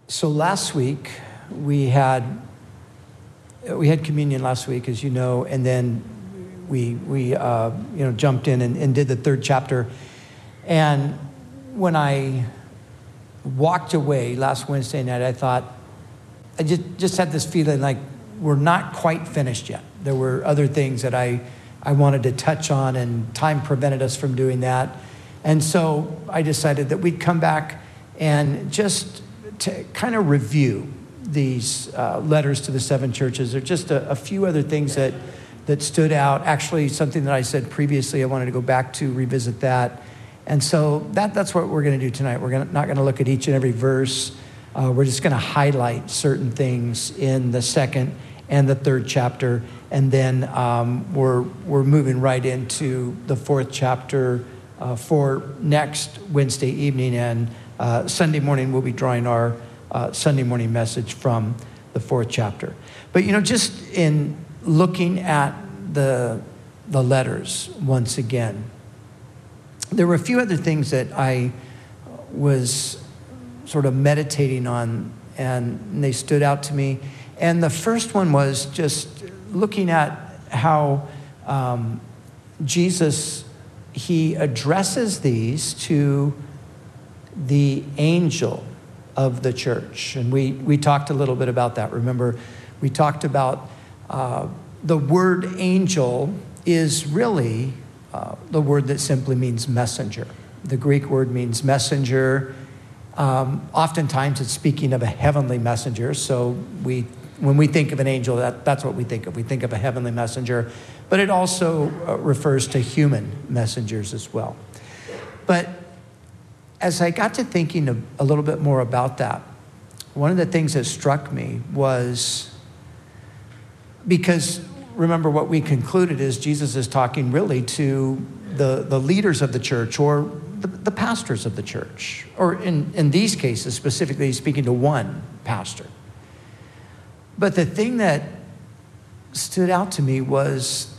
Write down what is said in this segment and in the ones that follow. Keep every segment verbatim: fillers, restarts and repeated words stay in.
So last week we had we had communion last week, as you know, and then we we uh, you know jumped in and, and did the third chapter. And when I walked away last Wednesday night, I thought I just just had this feeling like we're not quite finished yet. There were other things that I I wanted to touch on, and time prevented us from doing that. And so I decided that we'd come back and just to kind of review these uh, letters to the seven churches. There are just a, a few other things that that stood out. Actually, something that I said previously, I wanted to go back to revisit that. And so that that's what we're going to do tonight. We're gonna, not going to look at each and every verse. Uh, we're just going to highlight certain things in the second and the third chapter, and then um, we're we're moving right into the fourth chapter uh, for next Wednesday evening, and uh, Sunday morning we'll be drawing our uh, Sunday morning message from the fourth chapter. But you know, just in looking at the the letters once again, there were a few other things that I was sort of meditating on, and they stood out to me. And the first one was just looking at how um, Jesus, he addresses these to the angel of the church. And we, we talked a little bit about that. Remember, we talked about uh, the word angel is really uh, the word that simply means messenger. The Greek word means messenger. Um, oftentimes it's speaking of a heavenly messenger. So we, when we think of an angel, that, that's what we think of. We think of a heavenly messenger. But it also uh, refers to human messengers as well. But as I got to thinking a, a little bit more about that, one of the things that struck me was, because remember what we concluded is Jesus is talking really to the, the leaders of the church, or the, the pastors of the church, or in, in these cases specifically he's speaking to one pastor. But the thing that stood out to me was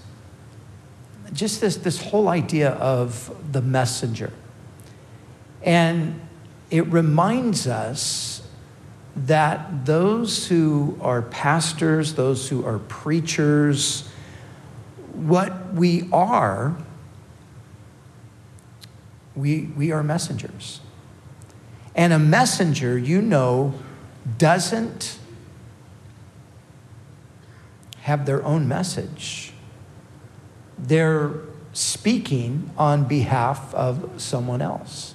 just this, this whole idea of the messenger. And it reminds us that those who are pastors, those who are preachers, what we are, we, we are messengers. And a messenger, you know, doesn't have their own message. They're speaking on behalf of someone else.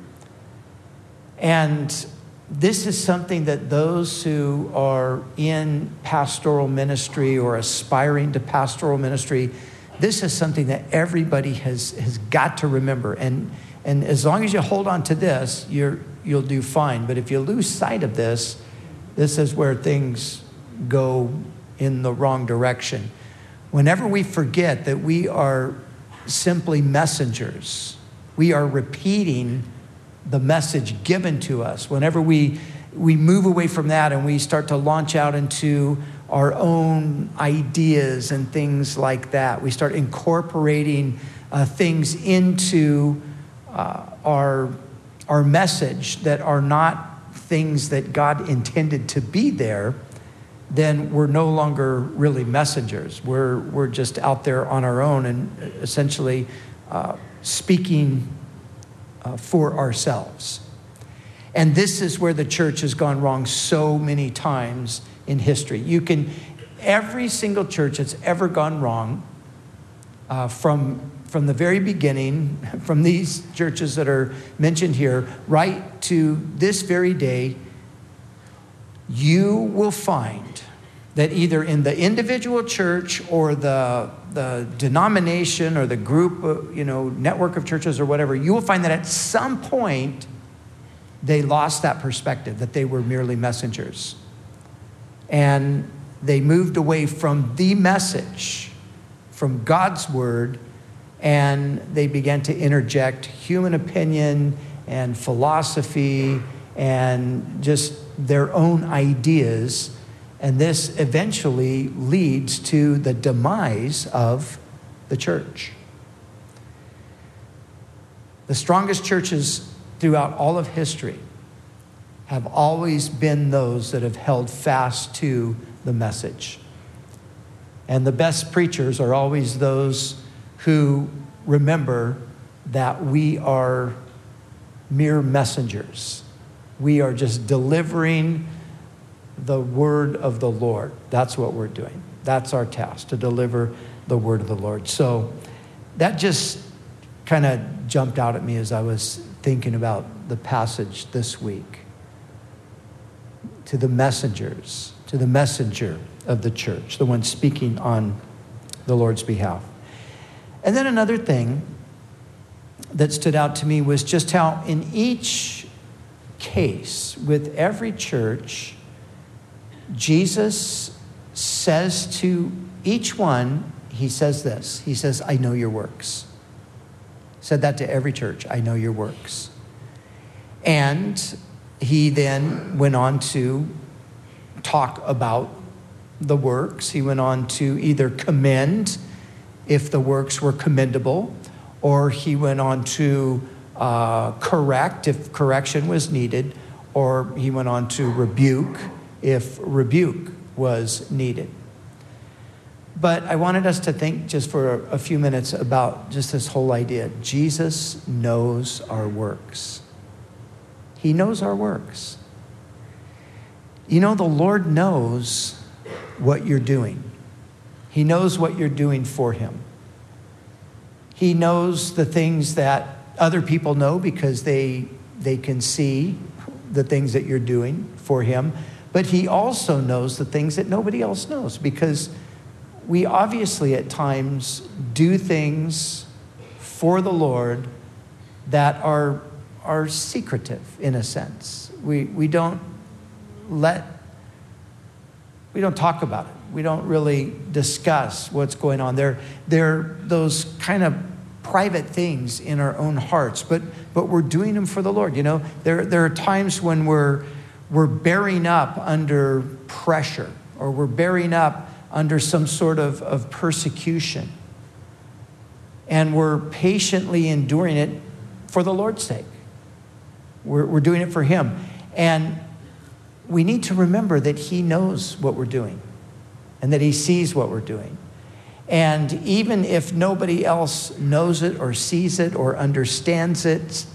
And this is something that those who are in pastoral ministry or aspiring to pastoral ministry, this is something that everybody has, has got to remember. And, and as long as you hold on to this, you're, you'll do fine. But if you lose sight of this, this is where things go in the wrong direction. Whenever we forget that we are simply messengers, we are repeating the message given to us. Whenever we we move away from that and we start to launch out into our own ideas and things like that, we start incorporating uh, things into uh, our our message that are not things that God intended to be there, then we're no longer really messengers. We're we're just out there on our own and essentially uh, speaking uh, for ourselves. And this is where the church has gone wrong so many times in history. You can, every single church that's ever gone wrong, uh, from from the very beginning, from these churches that are mentioned here, right to this very day, you will find that either in the individual church or the, the denomination or the group, uh, you know, network of churches or whatever, you will find that at some point they lost that perspective, that they were merely messengers. And they moved away from the message, from God's word, and they began to interject human opinion and philosophy and just their own ideas. And this eventually leads to the demise of the church. The strongest churches throughout all of history have always been those that have held fast to the message. And the best preachers are always those who remember that we are mere messengers. We are just delivering the word of the Lord. That's what we're doing. That's our task, to deliver the word of the Lord. So that just kind of jumped out at me as I was thinking about the passage this week. To the messengers, to the messenger of the church, the one speaking on the Lord's behalf. And then another thing that stood out to me was just how in each case, with every church, Jesus says to each one, he says this, he says, I know your works. Said that to every church, I know your works. And he then went on to talk about the works. He went on to either commend if the works were commendable, or he went on to uh, correct if correction was needed, or he went on to rebuke if rebuke was needed. But I wanted us to think just for a few minutes about just this whole idea. Jesus knows our works. He knows our works. You know, the Lord knows what you're doing. He knows what you're doing for him. He knows the things that other people know because they, they can see the things that you're doing for him. But he also knows the things that nobody else knows, because we obviously at times do things for the Lord that are, are secretive in a sense. We, we don't let, we don't talk about it. We don't really discuss what's going on. They're, they're those kind of private things in our own hearts, but, but we're doing them for the Lord. You know, there, there are times when we're, we're bearing up under pressure, or we're bearing up under some sort of, of persecution. And we're patiently enduring it for the Lord's sake. We're, we're doing it for him. And we need to remember that he knows what we're doing and that he sees what we're doing. And even if nobody else knows it or sees it or understands it,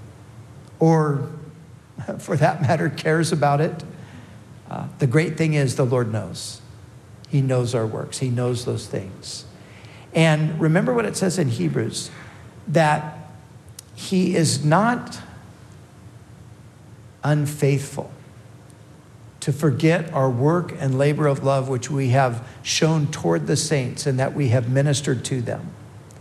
or for that matter, cares about it, uh, the great thing is the Lord knows. He knows our works. He knows those things. And remember what it says in Hebrews, that he is not unfaithful to forget our work and labor of love, which we have shown toward the saints and that we have ministered to them.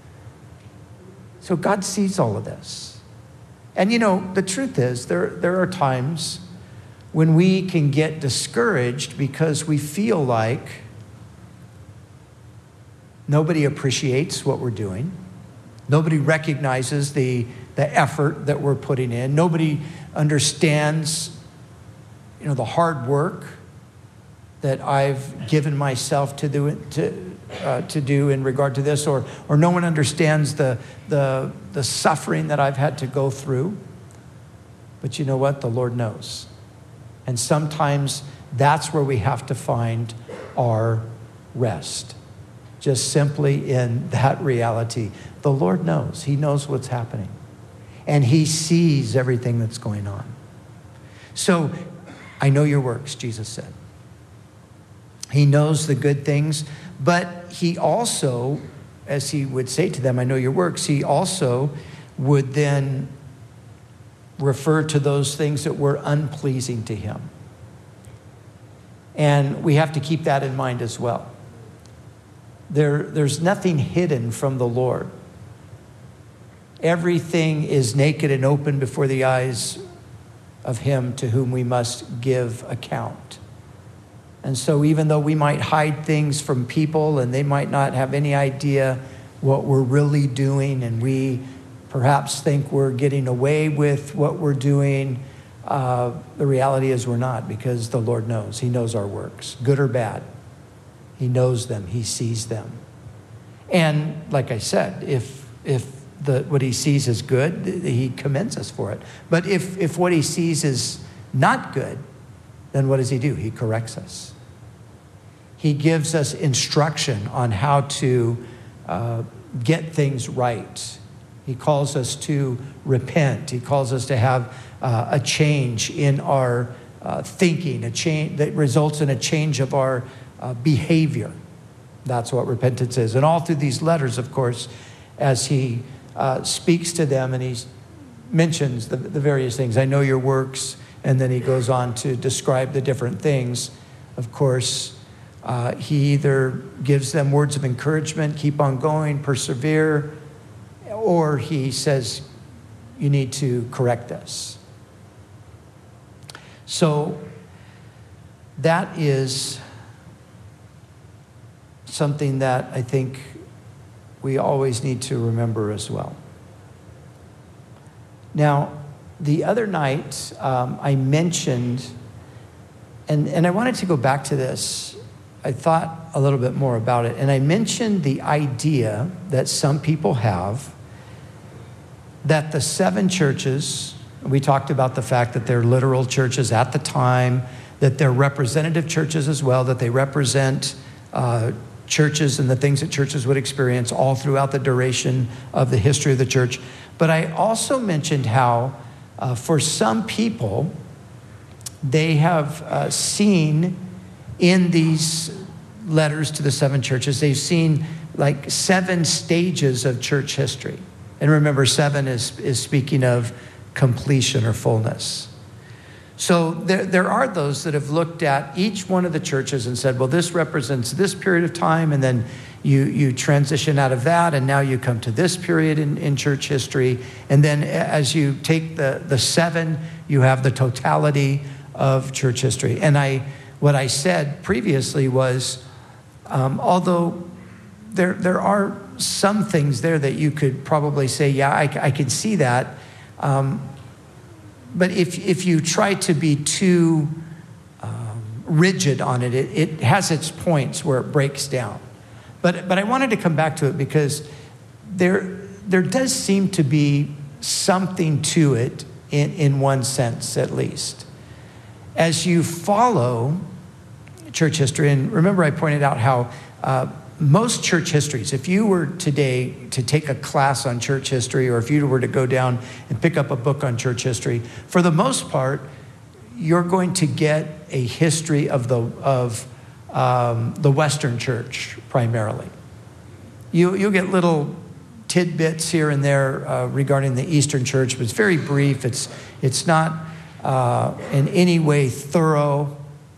So God sees all of this. And you know, the truth is, there, there are times when we can get discouraged because we feel like nobody appreciates what we're doing. Nobody recognizes the, the effort that we're putting in. Nobody understands, you know, the hard work that I've given myself to do it, to uh, to do in regard to this, or or no one understands the the the suffering that I've had to go through. But you know what? The Lord knows. And sometimes that's where we have to find our rest. Just simply in that reality. The Lord knows. He knows what's happening. And he sees everything that's going on. So, I know your works, Jesus said. He knows the good things, but he also, as he would say to them, I know your works, he also would then refer to those things that were unpleasing to him. And we have to keep that in mind as well. There, there's nothing hidden from the Lord. Everything is naked and open before the eyes of him to whom we must give account. And so even though we might hide things from people and they might not have any idea what we're really doing, and we perhaps think we're getting away with what we're doing, uh, the reality is we're not, because the Lord knows. He knows our works, good or bad. He knows them. He sees them. And like I said, if if the what he sees is good, he commends us for it. But if if what he sees is not good, then what does he do? He corrects us. He gives us instruction on how to uh, get things right. He calls us to repent. He calls us to have uh, a change in our uh, thinking, a change that results in a change of our uh, behavior. That's what repentance is. And all through these letters, of course, as he uh, speaks to them and he mentions the, the various things. I know your works, and then he goes on to describe the different things. Of course, uh, he either gives them words of encouragement, keep on going, persevere, or he says, you need to correct this. So that is something that I think we always need to remember as well. Now, the other night, um, I mentioned, and, and I wanted to go back to this. I thought a little bit more about it, and I mentioned the idea that some people have that the seven churches, we talked about the fact that they're literal churches at the time, that they're representative churches as well, that they represent uh, churches and the things that churches would experience all throughout the duration of the history of the church. But I also mentioned how uh, for some people, they have uh, seen in these letters to the seven churches, they've seen like seven stages of church history. And remember, seven is, is speaking of completion or fullness. So there, there are those that have looked at each one of the churches and said, well, this represents this period of time, and then you, you transition out of that, and now you come to this period in, in church history. And then as you take the, the seven, you have the totality of church history. And I, what I said previously was, um, although there, there are some things there that you could probably say, yeah, I, I can see that. Um, but if if you try to be too um, rigid on it, it, it has its points where it breaks down. But but I wanted to come back to it because there there does seem to be something to it in, in one sense, at least. As you follow church history, and remember I pointed out how uh, most church histories, if you were today to take a class on church history, or if you were to go down and pick up a book on church history, for the most part, you're going to get a history of the of um, the Western church primarily. You you'll get little tidbits here and there uh, regarding the Eastern church, but it's very brief. It's it's not uh, in any way thorough.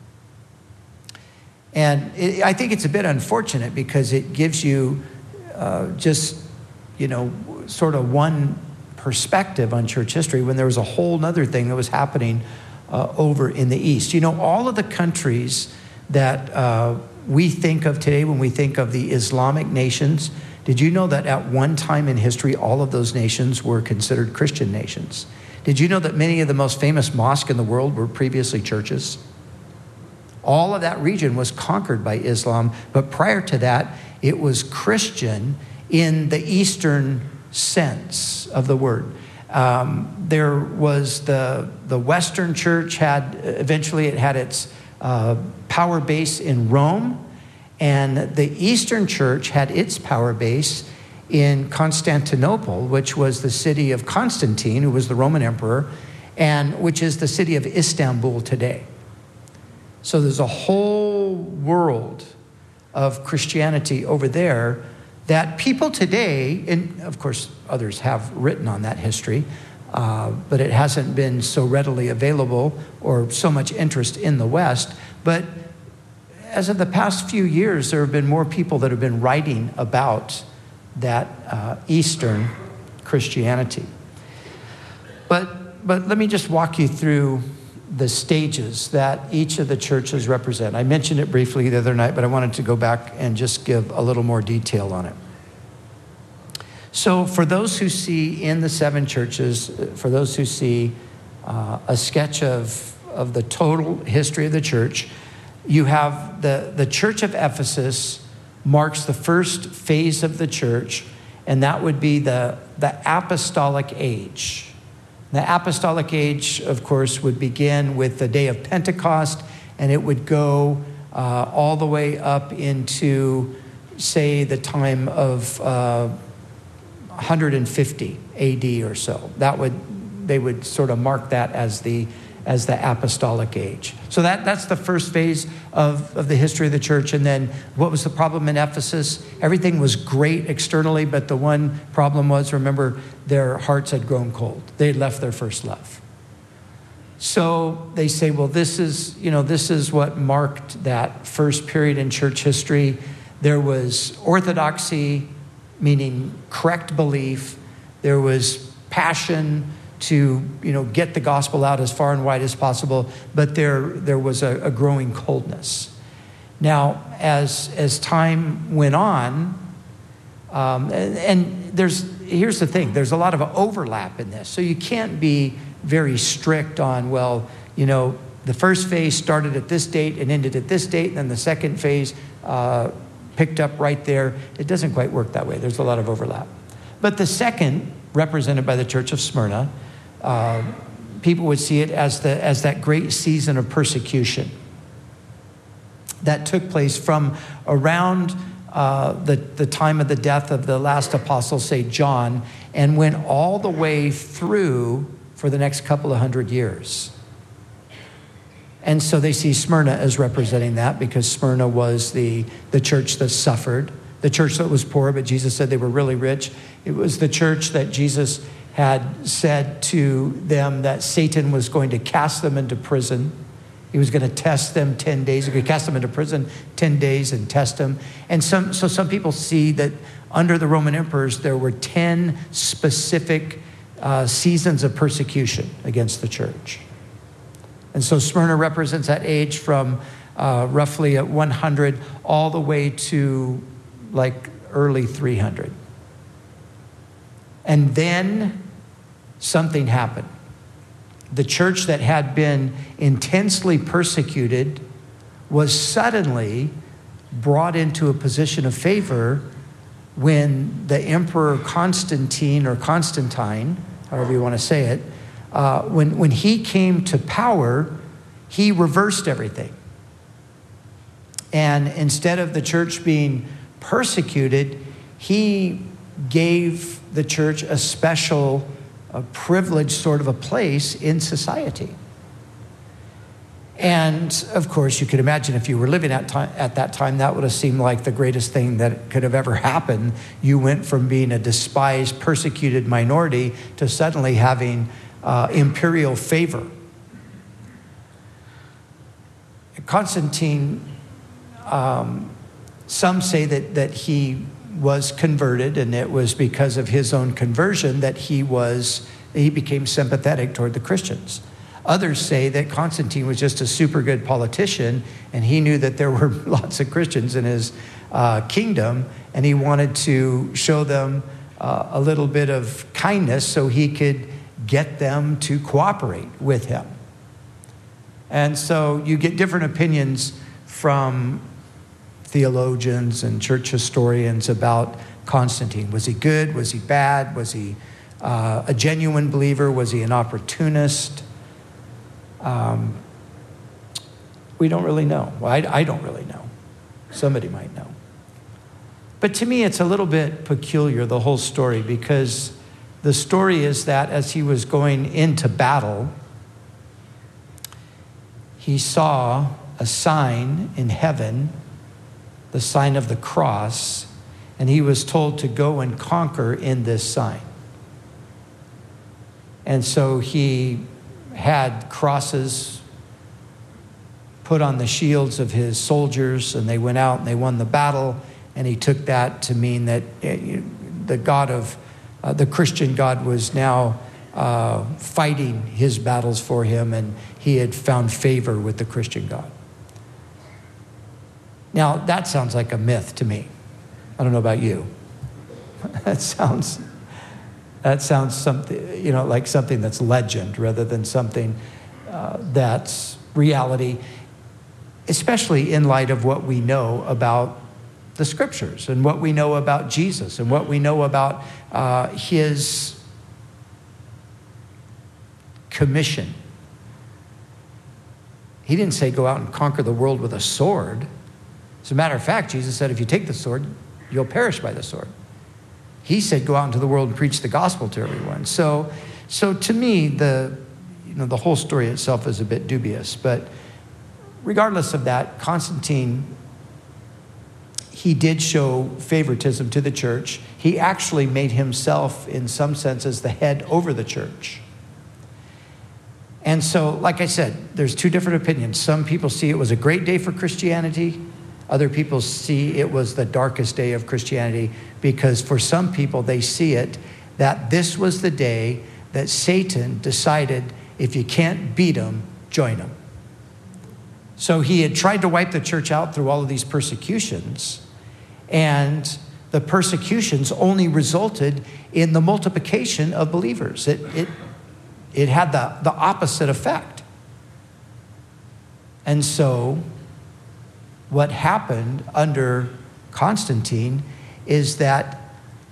And it, I think it's a bit unfortunate because it gives you uh, just, you know, sort of one perspective on church history when there was a whole other thing that was happening uh, over in the East. You know, all of the countries that uh, we think of today when we think of the Islamic nations, did you know that at one time in history, all of those nations were considered Christian nations? Did you know that many of the most famous mosques in the world were previously churches? All of that region was conquered by Islam, but prior to that, it was Christian in the Eastern sense of the word. Um, there was the the Western church had, eventually it had its uh, power base in Rome, and the Eastern church had its power base in Constantinople, which was the city of Constantine, who was the Roman emperor, and which is the city of Istanbul today. So there's a whole world of Christianity over there that people today, and of course others have written on that history, uh, but it hasn't been so readily available or so much interest in the West. But as of the past few years, there have been more people that have been writing about that uh, Eastern Christianity. But but let me just walk you through the stages that each of the churches represent. I mentioned it briefly the other night, but I wanted to go back and just give a little more detail on it. So for those who see in the seven churches, for those who see uh, a sketch of, of the total history of the church, you have the, the church of Ephesus marks the first phase of the church, and that would be the, the apostolic age. The apostolic age, of course, would begin with the day of Pentecost, and it would go uh, all the way up into, say, the time of uh, one hundred fifty A D or so. That would, they would sort of mark that as the as the apostolic age. So that, that's the first phase of, of the history of the church. And then what was the problem in Ephesus? Everything was great externally, but the one problem was, remember, their hearts had grown cold. They had left their first love. So they say, well, this is, you know, this is what marked that first period in church history. There was orthodoxy, meaning correct belief. There was passion to, you know, get the gospel out as far and wide as possible, but there there was a, a growing coldness. Now, as as time went on, um, and, and there's here's the thing: there's a lot of overlap in this, so you can't be very strict on, well, you know, the first phase started at this date and ended at this date, and then the second phase uh, picked up right there. It doesn't quite work that way. There's a lot of overlap. But the second, represented by the Church of Smyrna, Uh, people would see it as the as that great season of persecution that took place from around uh, the, the time of the death of the last apostle, say John, and went all the way through for the next couple of hundred years. And so they see Smyrna as representing that, because Smyrna was the, the church that suffered, the church that was poor, but Jesus said they were really rich. It was the church that Jesus had said to them that Satan was going to cast them into prison. He was going to test them ten days. He could cast them into prison ten days and test them. And some, so some people see that under the Roman emperors, there were ten specific uh, seasons of persecution against the church. And so Smyrna represents that age from uh, roughly at one hundred all the way to like early three hundred. And then something happened. The church that had been intensely persecuted was suddenly brought into a position of favor when the Emperor Constantine, or Constantine, however you want to say it, uh, when, when he came to power, he reversed everything. And instead of the church being persecuted, he gave the church a special, a privileged sort of a place in society. And of course, you could imagine if you were living at, time, at that time, that would have seemed like the greatest thing that could have ever happened. You went from being a despised, persecuted minority to suddenly having uh, imperial favor. Constantine, um, some say that, that he was converted, and it was because of his own conversion that he was he became sympathetic toward the Christians. Others say that Constantine was just a super good politician, and he knew that there were lots of Christians in his uh, kingdom, and he wanted to show them uh, a little bit of kindness so he could get them to cooperate with him. And so you get different opinions from theologians and church historians about Constantine. Was he good? Was he bad? Was he uh, a genuine believer? Was he an opportunist? Um, we don't really know. Well, I, I don't really know. Somebody might know. But to me, it's a little bit peculiar, the whole story, because the story is that as he was going into battle, he saw a sign in heaven, the sign of the cross, and he was told to go and conquer in this sign. And so he had crosses put on the shields of his soldiers, and they went out and they won the battle, and he took that to mean that the God of, uh, the Christian God was now uh, fighting his battles for him, and he had found favor with the Christian God. Now, that sounds like a myth to me. I don't know about you. That sounds, that sounds something, you know, like something that's legend rather than something uh, that's reality, especially in light of what we know about the scriptures and what we know about Jesus and what we know about uh, his commission. He didn't say go out and conquer the world with a sword. As a matter of fact, Jesus said, if you take the sword, you'll perish by the sword. He said, go out into the world and preach the gospel to everyone. So, so to me, the, you know, the whole story itself is a bit dubious. But regardless of that, Constantine, he did show favoritism to the church. He actually made himself, in some senses, the head over the church. And so, like I said, there's two different opinions. Some people see it was a great day for Christianity. Other people see it was the darkest day of Christianity, because for some people, they see it that this was the day that Satan decided, if you can't beat him, join him. So he had tried to wipe the church out through all of these persecutions, and the persecutions only resulted in the multiplication of believers. It, it, it had the, the opposite effect. And so what happened under Constantine is that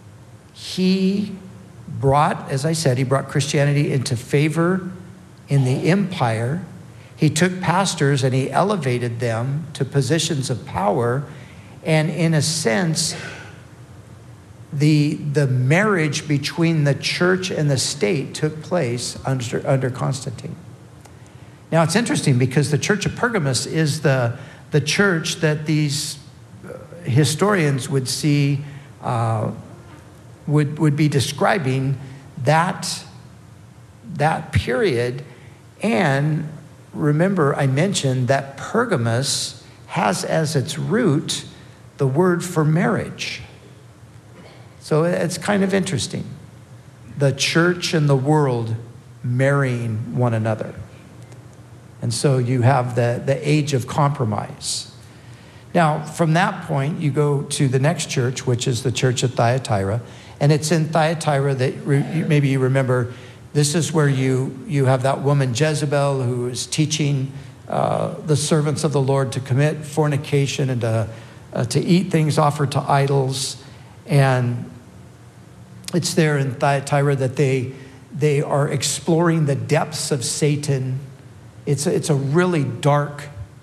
he brought, as I said, he brought Christianity into favor in the empire. He took pastors and he elevated them to positions of power. And in a sense, the, the marriage between the church and the state took place under, under Constantine. Now, it's interesting because the church of Pergamos is the, the church that these historians would see, uh, would, would be describing that, that period. And remember, I mentioned that Pergamos has as its root the word for marriage. So it's kind of interesting. The church and the world marrying one another. And so you have the, the age of compromise. Now, from that point, you go to the next church, which is the church of Thyatira. And it's in Thyatira that re, maybe you remember, this is where you, you have that woman Jezebel who is teaching uh, the servants of the Lord to commit fornication and to, uh, to eat things offered to idols. And it's there in Thyatira that they, they are exploring the depths of Satan. It's a, it's a really dark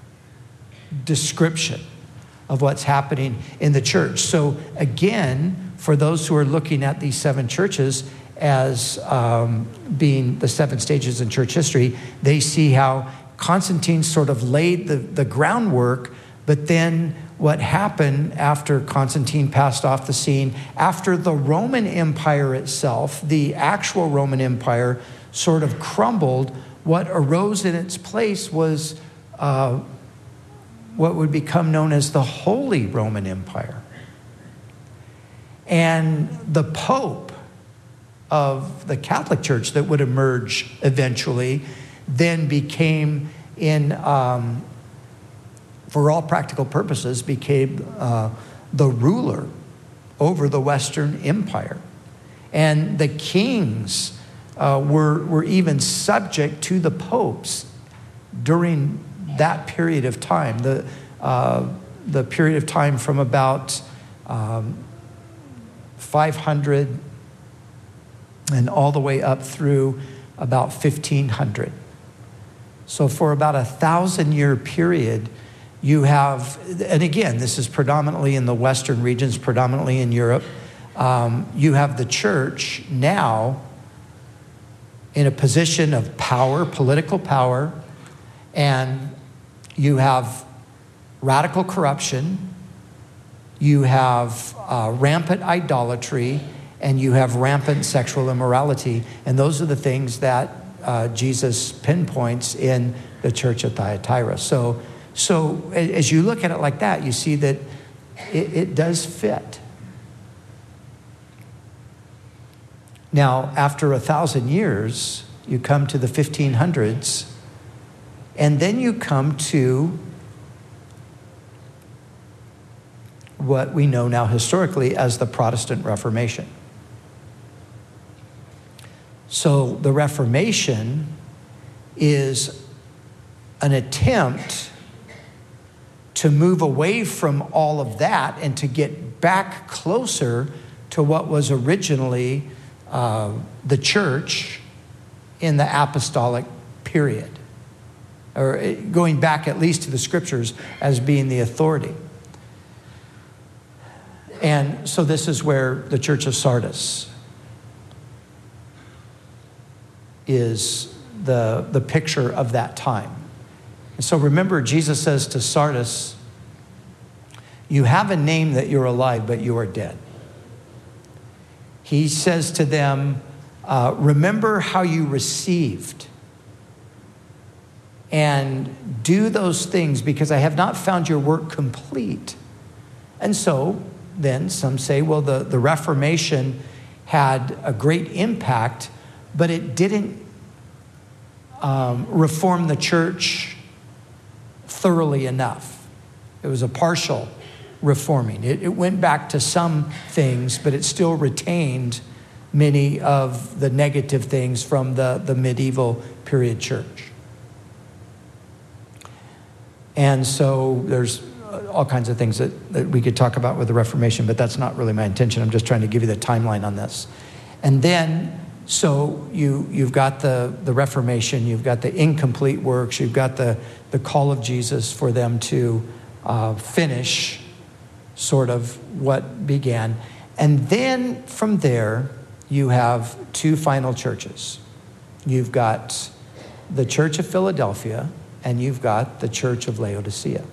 description of what's happening in the church. So again, for those who are looking at these seven churches as um, being the seven stages in church history, they see how Constantine sort of laid the, the groundwork, but then what happened after Constantine passed off the scene, after the Roman Empire itself, the actual Roman Empire sort of crumbled, what arose in its place was uh, what would become known as the Holy Roman Empire. And the Pope of the Catholic Church that would emerge eventually then became in, um, for all practical purposes, became uh, the ruler over the Western Empire. And the kings uh, were, were even subject to the popes during that period of time, the, uh, the period of time from about um, five hundred and all the way up through about fifteen hundred. So for about a thousand year period, you have, and again, this is predominantly in the Western regions, predominantly in Europe, um, you have the church now in a position of power, political power, and you have radical corruption, you have uh, rampant idolatry, and you have rampant sexual immorality. And those are the things that uh, Jesus pinpoints in the church of Thyatira. So, so as you look at it like that, you see that it, it does fit. Now, after a thousand years, you come to the fifteen hundreds, and then you come to what we know now historically as the Protestant Reformation. So the Reformation is an attempt to move away from all of that and to get back closer to what was originally uh, the church in the apostolic period, or going back at least to the scriptures as being the authority. And so this is where the church of Sardis is the, the picture of that time. And so remember, Jesus says to Sardis, you have a name that you're alive, but you are dead. He says to them, uh, remember how you received, and do those things, because I have not found your work complete. And so then some say, well, the, the Reformation had a great impact, but it didn't um, reform the church thoroughly enough. It was a partial reforming. It, it went back to some things, but it still retained many of the negative things from the, the medieval period church. And so there's all kinds of things that, that we could talk about with the Reformation, but that's not really my intention. I'm just trying to give you the timeline on this. And then, so you, you've got the, the Reformation, you've got the incomplete works, you've got the, the call of Jesus for them to uh, finish sort of what began. And then from there, you have two final churches. You've got the Church of Philadelphia, and you've got the Church of Laodicea.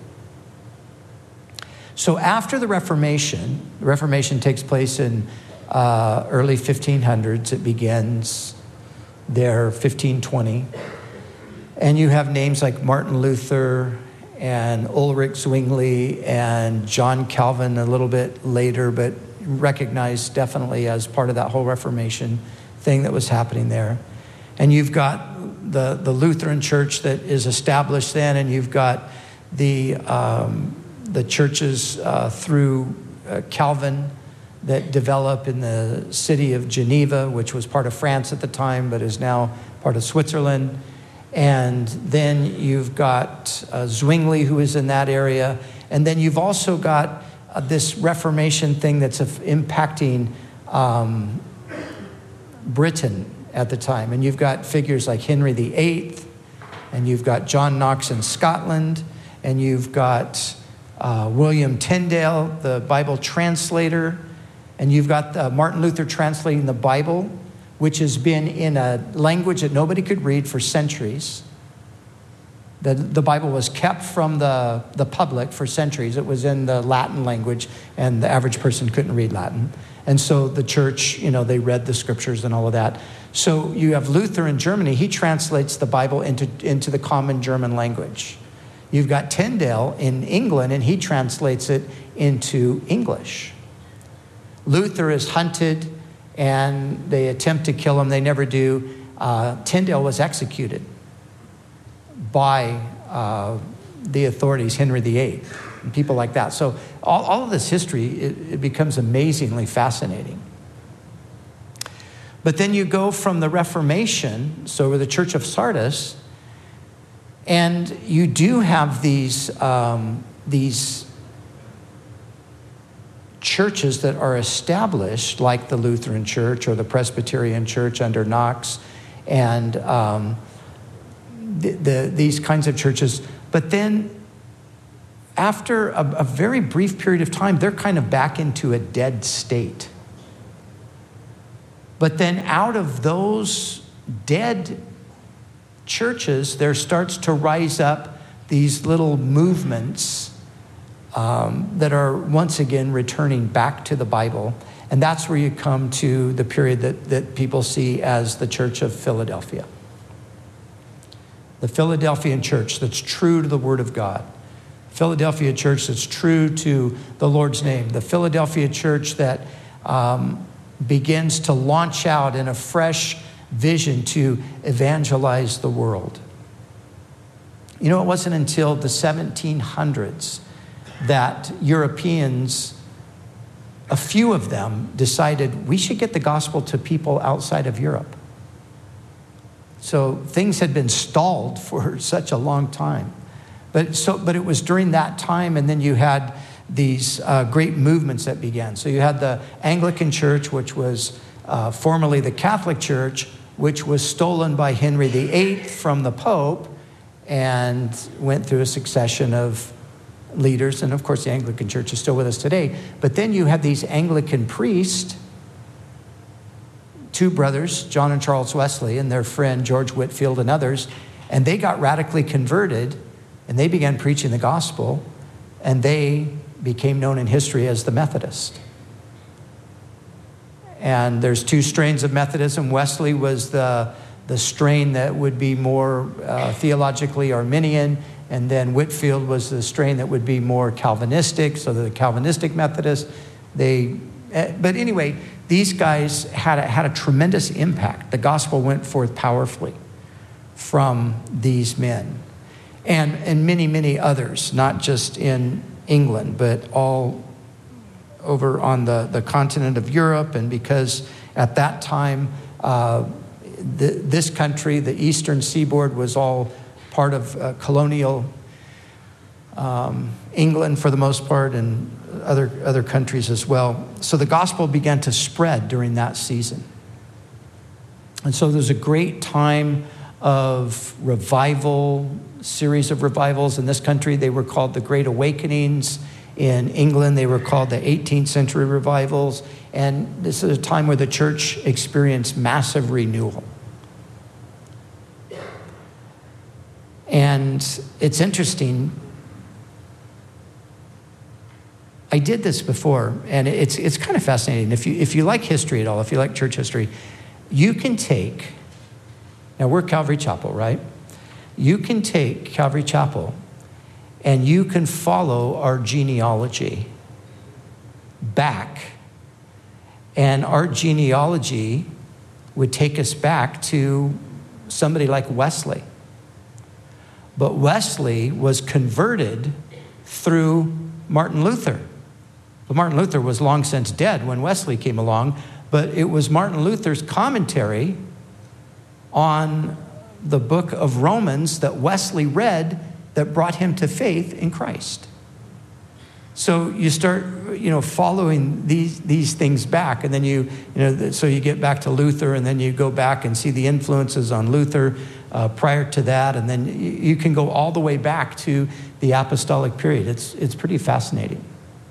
So after the Reformation, the Reformation takes place in uh, early fifteen hundreds. It begins there, fifteen twenty. And you have names like Martin Luther and Ulrich Zwingli and John Calvin a little bit later, but recognized definitely as part of that whole Reformation thing that was happening there. And you've got the, the Lutheran church that is established then, and you've got the, um, the churches uh, through uh, Calvin that develop in the city of Geneva, which was part of France at the time, but is now part of Switzerland. And then you've got uh, Zwingli, who is in that area. And then you've also got uh, this Reformation thing that's uh, impacting um, Britain at the time. And you've got figures like Henry the Eighth, and you've got John Knox in Scotland, and you've got uh, William Tyndale, the Bible translator, and you've got uh, Martin Luther translating the Bible, which has been in a language that nobody could read for centuries. The, the Bible was kept from the, the public for centuries. It was in the Latin language, and the average person couldn't read Latin. And so the church, you know, they read the scriptures and all of that. So you have Luther in Germany. He translates the Bible into, into the common German language. You've got Tyndale in England, and he translates it into English. Luther is hunted, and they attempt to kill him. They never do. Uh, Tyndale was executed by uh, the authorities, Henry the Eighth, and people like that. So all, all of this history, it, it becomes amazingly fascinating. But then you go from the Reformation, so the Church of Sardis, and you do have these, um, these churches that are established, like the Lutheran Church or the Presbyterian Church under Knox, and um, the, the, these kinds of churches. But then after a, a very brief period of time, they're kind of back into a dead state. But then out of those dead churches, there starts to rise up these little movements um, that are once again returning back to the Bible. And that's where you come to the period that, that people see as the Church of Philadelphia. The Philadelphian church that's true to the Word of God. Philadelphia church that's true to the Lord's name. The Philadelphia church that um, begins to launch out in a fresh vision to evangelize the world. You know, it wasn't until the seventeen hundreds that Europeans, a few of them, decided we should get the gospel to people outside of Europe. So things had been stalled for such a long time. But so, but it was during that time, and then you had these uh, great movements that began. So you had the Anglican Church, which was uh, formerly the Catholic Church, which was stolen by Henry the Eighth from the Pope and went through a succession of leaders. And of course, the Anglican Church is still with us today. But then you have these Anglican priests, two brothers, John and Charles Wesley, and their friend George Whitefield and others, and they got radically converted, and they began preaching the gospel, and they became known in history as the Methodists. And there's two strains of Methodism. Wesley was the, the strain that would be more uh, theologically Arminian, and then Whitefield was the strain that would be more Calvinistic, so the Calvinistic Methodists. They, uh, but anyway, these guys had a, had a tremendous impact. The gospel went forth powerfully from these men. And, and many, many others, not just in England, but all over on the, the continent of Europe. And because at that time, uh, the, this country, the eastern seaboard, was all part of uh, colonial um, England for the most part, and other, other countries as well. So the gospel began to spread during that season. And so there's a great time of revival, series of revivals in this country. They were called the Great Awakenings. In England, they were called the eighteenth century revivals. And this is a time where the church experienced massive renewal. And it's interesting. I did this before, and it's it's kind of fascinating. If you if you like history at all, if you like church history, you can take, now we're Calvary Chapel, right? You can take Calvary Chapel and you can follow our genealogy back. And our genealogy would take us back to somebody like Wesley. But Wesley was converted through Martin Luther. Well, Martin Luther was long since dead when Wesley came along, but it was Martin Luther's commentary on the book of Romans that Wesley read that brought him to faith in Christ. So you start, you know, following these these things back, and then you, you know, so you get back to Luther, and then you go back and see the influences on Luther uh, prior to that, and then you, you can go all the way back to the apostolic period. It's it's pretty fascinating.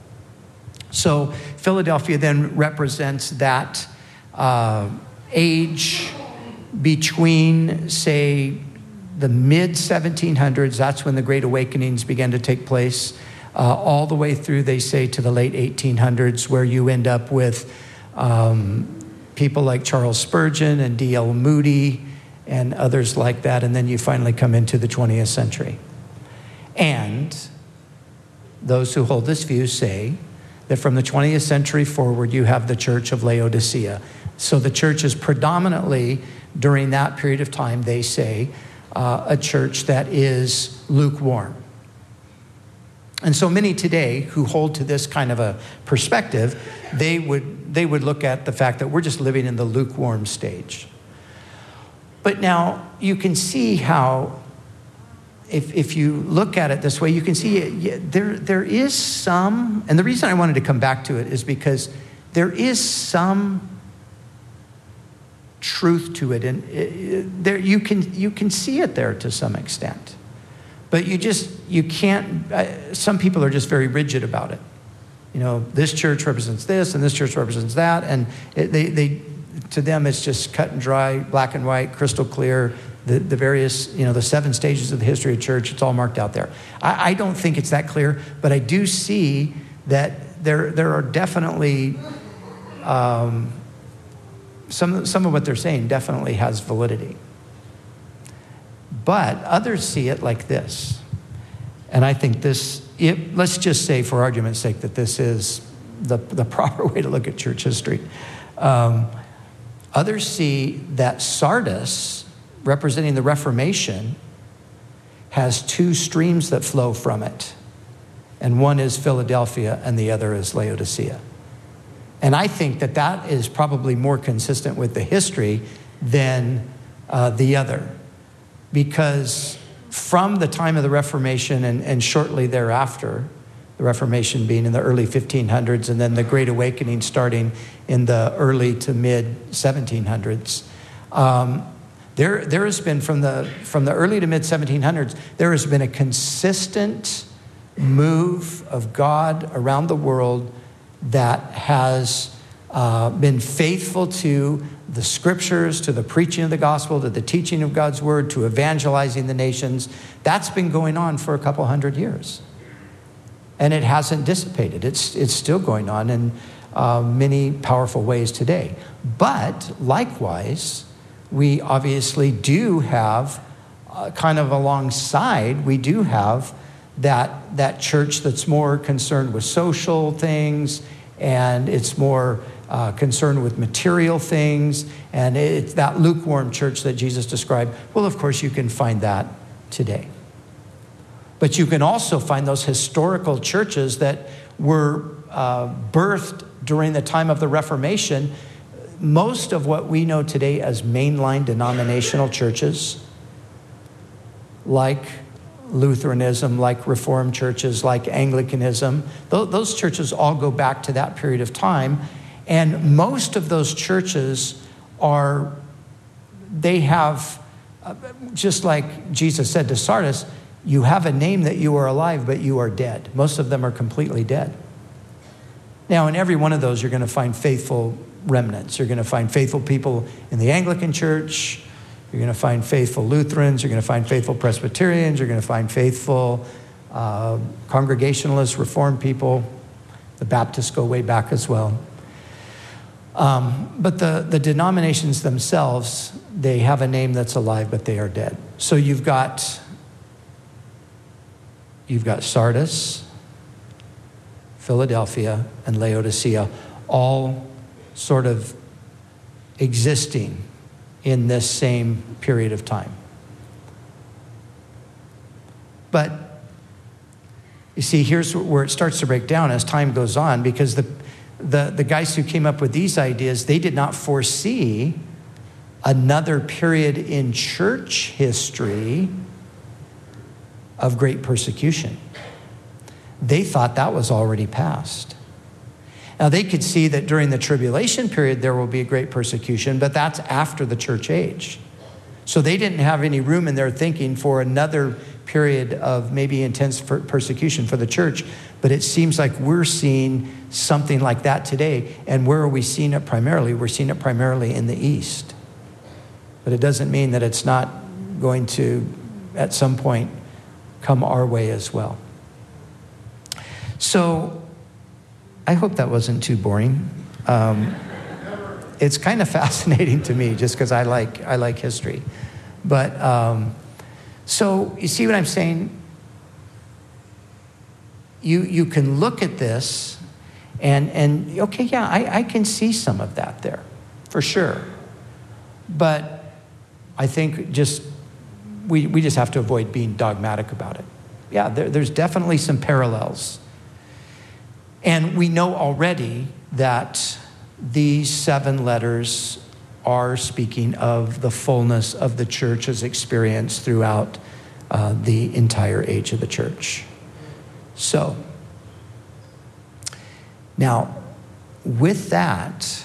So Philadelphia then represents that uh, age between, say, the mid seventeen hundreds. That's when the Great Awakenings began to take place. Uh, all the way through, they say, to the late eighteen hundreds, where you end up with um, people like Charles Spurgeon and D L Moody and others like that, and then you finally come into the twentieth century. And those who hold this view say that from the twentieth century forward, you have the Church of Laodicea. So the church is predominantly, during that period of time, they say, uh, a church that is lukewarm. And so many today who hold to this kind of a perspective, they would they would look at the fact that we're just living in the lukewarm stage. But now you can see how, if if you look at it this way, you can see it, there there is some, and the reason I wanted to come back to it is because there is some truth to it, and it, there you can you can see it there to some extent. But you just, you can't, uh, some people are just very rigid about it. You know, this church represents this and this church represents that. And it, they, they, to them, it's just cut and dry, black and white, crystal clear, the, the various, you know, the seven stages of the history of church, it's all marked out there. I, I don't think it's that clear, but I do see that there, there are definitely, um, some, some of what they're saying definitely has validity. But others see it like this. And I think this, it, let's just say for argument's sake that this is the, the proper way to look at church history. Um, others see that Sardis, representing the Reformation, has two streams that flow from it. And one is Philadelphia and the other is Laodicea. And I think that that is probably more consistent with the history than uh, the other. Because from the time of the Reformation and, and shortly thereafter, the Reformation being in the early fifteen hundreds and then the Great Awakening starting in the early to mid seventeen hundreds, Um, there, there has been, from the, from the early to mid seventeen hundreds, there has been a consistent move of God around the world that has uh, been faithful to the scriptures, to the preaching of the gospel, to the teaching of God's word, to evangelizing the nations. That's been going on for a couple hundred years. And it hasn't dissipated. It's, it's still going on in uh, many powerful ways today. But likewise, we obviously do have, uh, kind of alongside, we do have that, that church that's more concerned with social things, and it's more uh, concerned with material things, and it's that lukewarm church that Jesus described. Well, of course, you can find that today. But you can also find those historical churches that were uh, birthed during the time of the Reformation. Most of what we know today as mainline denominational churches, like Lutheranism, like Reformed churches, like Anglicanism, th- those churches all go back to that period of time. And most of those churches are, they have, uh, just like Jesus said to Sardis, you have a name that you are alive, but you are dead. Most of them are completely dead. Now, in every one of those, you're going to find faithful remnants. You're going to find faithful people in the Anglican Church. You're going to find faithful Lutherans. You're going to find faithful Presbyterians. You're going to find faithful uh, Congregationalists, Reformed people. The Baptists go way back as well. Um, but the, the denominations themselves, they have a name that's alive, but they are dead. So you've got... You've got Sardis, Philadelphia, and Laodicea, all sort of existing in this same period of time. But you see, here's where it starts to break down as time goes on, because the, the, the guys who came up with these ideas, they did not foresee another period in church history of great persecution. They thought that was already past. Now, they could see that during the tribulation period there will be a great persecution, but that's after the church age. So they didn't have any room in their thinking for another period of maybe intense persecution for the church. But it seems like we're seeing something like that today. And where are we seeing it primarily? We're seeing it primarily in the East. But it doesn't mean that it's not going to, at some point, come our way as well. So I hope that wasn't too boring. Um, it's kind of fascinating to me just because I like I like history. But um, so you see what I'm saying? You you can look at this and and okay, yeah, I, I can see some of that there for sure. But I think just We, we just have to avoid being dogmatic about it. Yeah, there, there's definitely some parallels. And we know already that these seven letters are speaking of the fullness of the church's experience throughout uh, the entire age of the church. So, now, with that,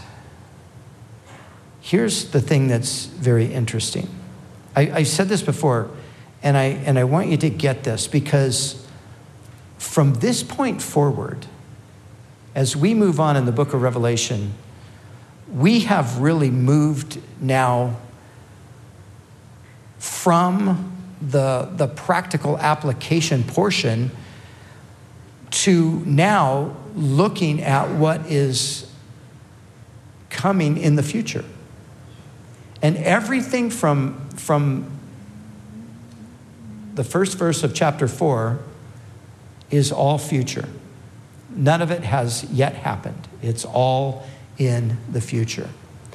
here's the thing that's very interesting. I, I said this before, and I and I want you to get this, because from this point forward, as we move on in the book of Revelation, we have really moved now from the, the practical application portion to now looking at what is coming in the future. And everything from from the first verse of chapter four is all future. None of it has yet happened. It's all in the future.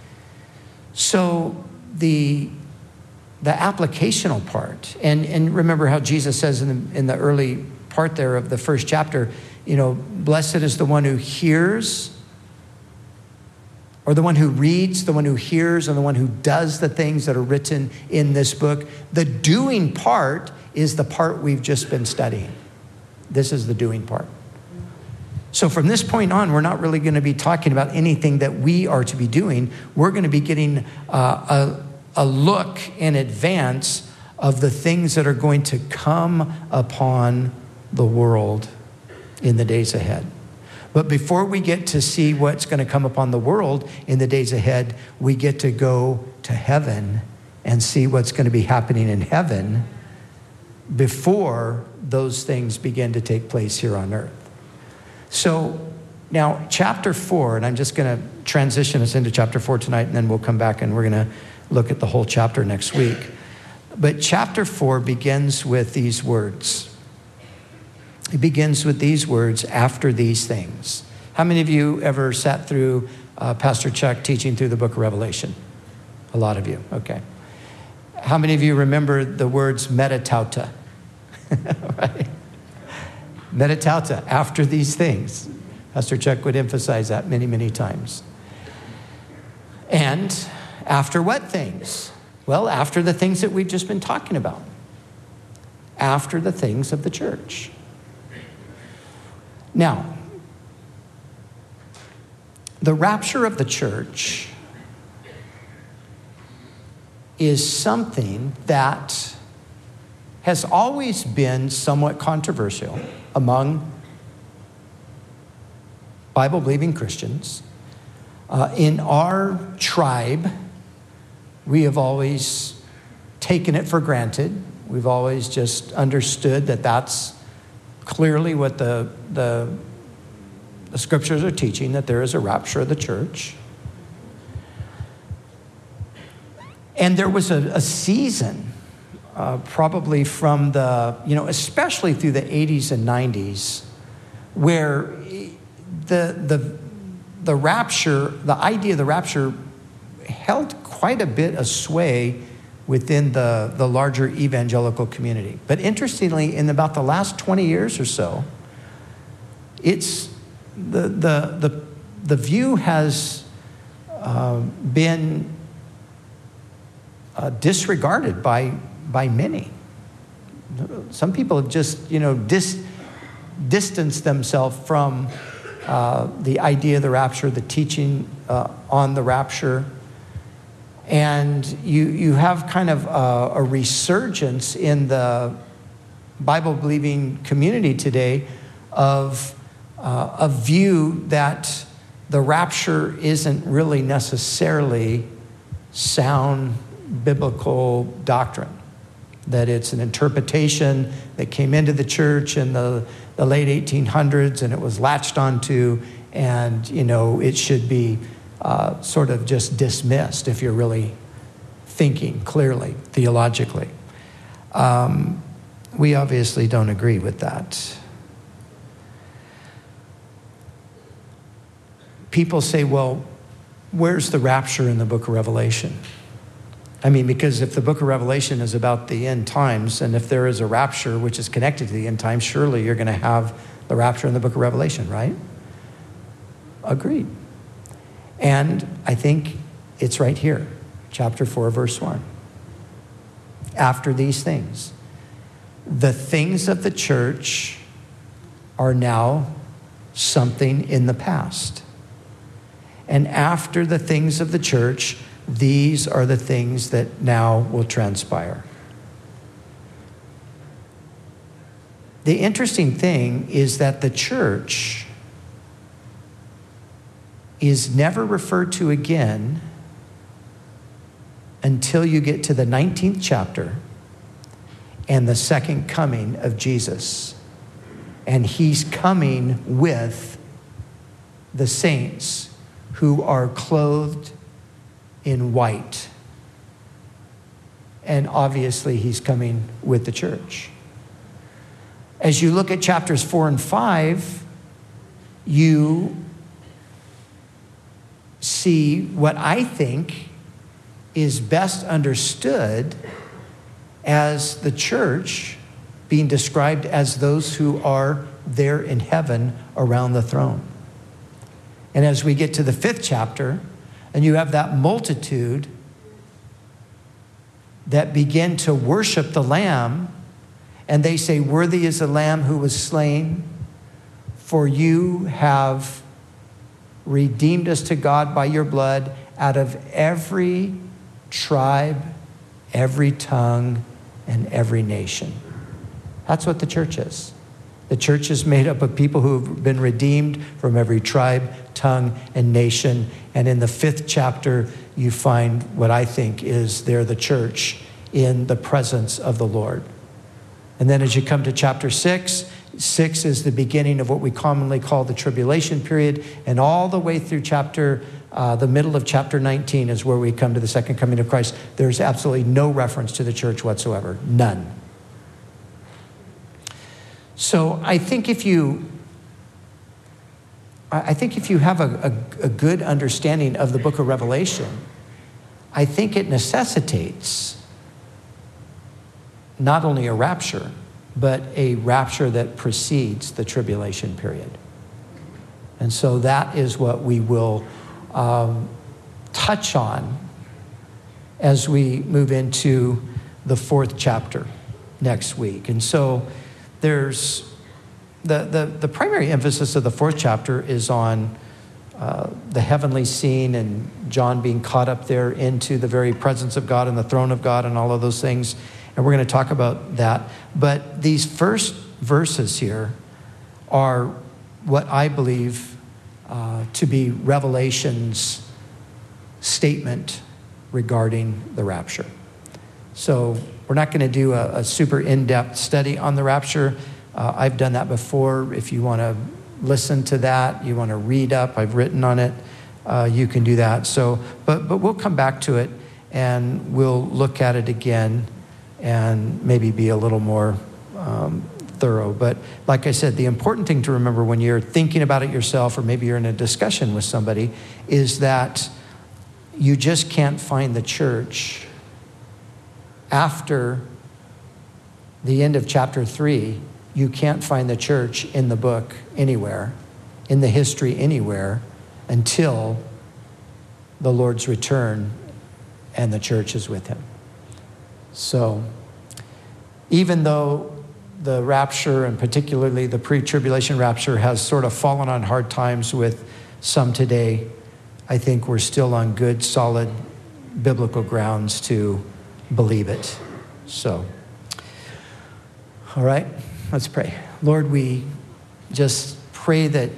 So the the applicational part, and, and remember how Jesus says in the, in the early part there of the first chapter, you know, blessed is the one who hears, or the one who reads, the one who hears, and the one who does the things that are written in this book. The doing part is the part we've just been studying. This is the doing part. So from this point on, we're not really going to be talking about anything that we are to be doing. We're going to be getting uh, a, a look in advance of the things that are going to come upon the world in the days ahead. But before we get to see what's going to come upon the world in the days ahead, we get to go to heaven and see what's going to be happening in heaven before those things begin to take place here on earth. So now chapter four, and I'm just going to transition us into chapter four tonight, and then we'll come back and we're going to look at the whole chapter next week. But chapter four begins with these words. It begins with these words, after these things. How many of you ever sat through uh, Pastor Chuck teaching through the book of Revelation? A lot of you, okay. How many of you remember the words metatauta? Right? Metatauta, after these things. Pastor Chuck would emphasize that many, many times. And after what things? Well, after the things that we've just been talking about. After the things of the church. Now, the rapture of the church is something that has always been somewhat controversial among Bible-believing Christians. Uh, in our tribe, we have always taken it for granted. We've always just understood that that's clearly what the, the, the scriptures are teaching, that there is a rapture of the church. And there was a, a season, uh, probably from the, you know, especially through the eighties and nineties, where the, the, the rapture, the idea of the rapture held quite a bit of sway within the, the larger evangelical community. But interestingly, in about the last twenty years or so, it's the, the, the, the view has uh, been uh, disregarded by, by many. Some people have just, you know, dis, distanced themselves from uh, the idea of the rapture, the teaching uh, on the rapture. And you, you have kind of a, a resurgence in the Bible-believing community today of uh, a view that the rapture isn't really necessarily sound biblical doctrine, that it's an interpretation that came into the church in the, the late eighteen hundreds and it was latched onto, and, you know, it should be Uh, sort of just dismissed if you're really thinking clearly, theologically. Um, we obviously don't agree with that. People say, well, where's the rapture in the book of Revelation? I mean, because if the book of Revelation is about the end times, and if there is a rapture which is connected to the end times, surely you're going to have the rapture in the book of Revelation, right? Agreed. And I think it's right here, chapter four, verse one. After these things, the things of the church are now something in the past. And after the things of the church, these are the things that now will transpire. The interesting thing is that the church is never referred to again until you get to the nineteenth chapter and the second coming of Jesus. And he's coming with the saints who are clothed in white. And obviously he's coming with the church. As you look at chapters four and five, you see what I think is best understood as the church being described as those who are there in heaven around the throne. And as we get to the fifth chapter, and you have that multitude that begin to worship the Lamb, and they say, worthy is the Lamb who was slain, for you have redeemed us to God by your blood out of every tribe, every tongue, and every nation. That's what the church is. The church is made up of people who have been redeemed from every tribe, tongue, and nation. And in the fifth chapter, you find what I think is they're the church in the presence of the Lord. And then as you come to chapter six, six is the beginning of what we commonly call the tribulation period. And all the way through chapter, uh, the middle of chapter nineteen is where we come to the second coming of Christ. There's absolutely no reference to the church whatsoever. None. So I think if you, I think if you have a, a, a good understanding of the book of Revelation, I think it necessitates not only a rapture, but a rapture that precedes the tribulation period. And so that is what we will um, touch on as we move into the fourth chapter next week. And so there's the, the, the primary emphasis of the fourth chapter is on uh, the heavenly scene and John being caught up there into the very presence of God and the throne of God and all of those things. And we're going to talk about that. But these first verses here are what I believe uh, to be Revelation's statement regarding the rapture. So we're not going to do a, a super in-depth study on the rapture. Uh, I've done that before. If you want to listen to that, you want to read up, I've written on it, uh, you can do that. So, but but we'll come back to it and we'll look at it again and maybe be a little more um, thorough. But like I said, the important thing to remember when you're thinking about it yourself, or maybe you're in a discussion with somebody, is that you just can't find the church after the end of chapter three. You can't find the church in the book anywhere, in the history anywhere, until the Lord's return and the church is with him. So even though the rapture, and particularly the pre-tribulation rapture, has sort of fallen on hard times with some today, I think we're still on good, solid biblical grounds to believe it. So, all right, let's pray. Lord, we just pray that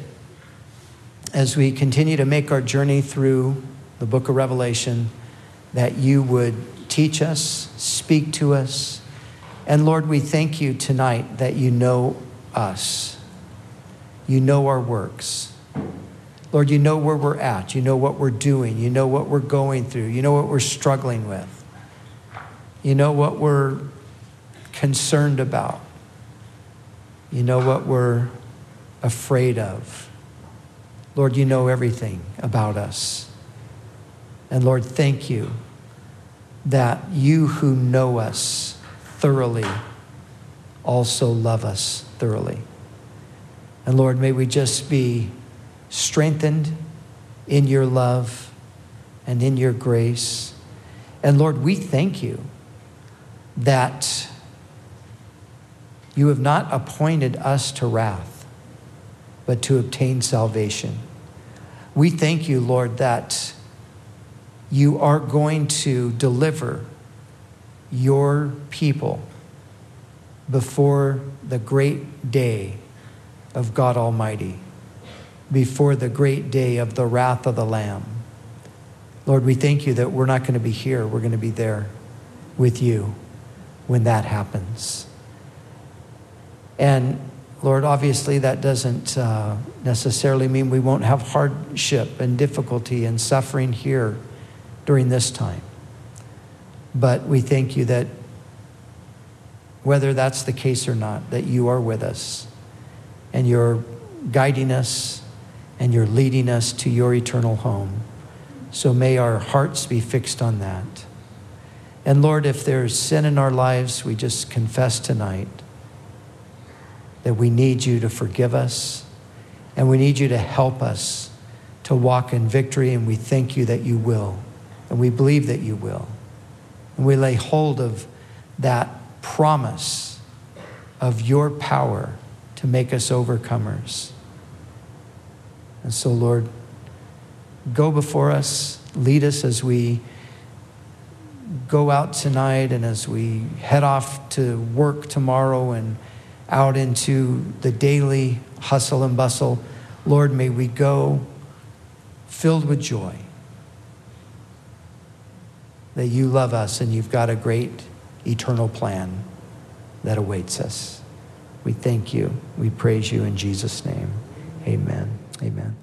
as we continue to make our journey through the book of Revelation, that you would teach us, speak to us. And Lord, we thank you tonight that you know us. You know our works. Lord, you know where we're at. You know what we're doing. You know what we're going through. You know what we're struggling with. You know what we're concerned about. You know what we're afraid of. Lord, you know everything about us. And Lord, thank you that you who know us thoroughly also love us thoroughly. And Lord, may we just be strengthened in your love and in your grace. And Lord, we thank you that you have not appointed us to wrath, but to obtain salvation. We thank you, Lord, that you are going to deliver your people before the great day of God Almighty, before the great day of the wrath of the Lamb. Lord, we thank you that we're not going to be here. We're going to be there with you when that happens. And Lord, obviously that doesn't uh, necessarily mean we won't have hardship and difficulty and suffering here during this time. But we thank you that whether that's the case or not, that you are with us and you're guiding us and you're leading us to your eternal home. So may our hearts be fixed on that. And Lord, if there's sin in our lives, we just confess tonight that we need you to forgive us and we need you to help us to walk in victory, and we thank you that you will. And we believe that you will. And we lay hold of that promise of your power to make us overcomers. And so, Lord, go before us, lead us as we go out tonight and as we head off to work tomorrow and out into the daily hustle and bustle, Lord, may we go filled with joy that you love us and you've got a great eternal plan that awaits us. We thank you. We praise you in Jesus' name. Amen. Amen.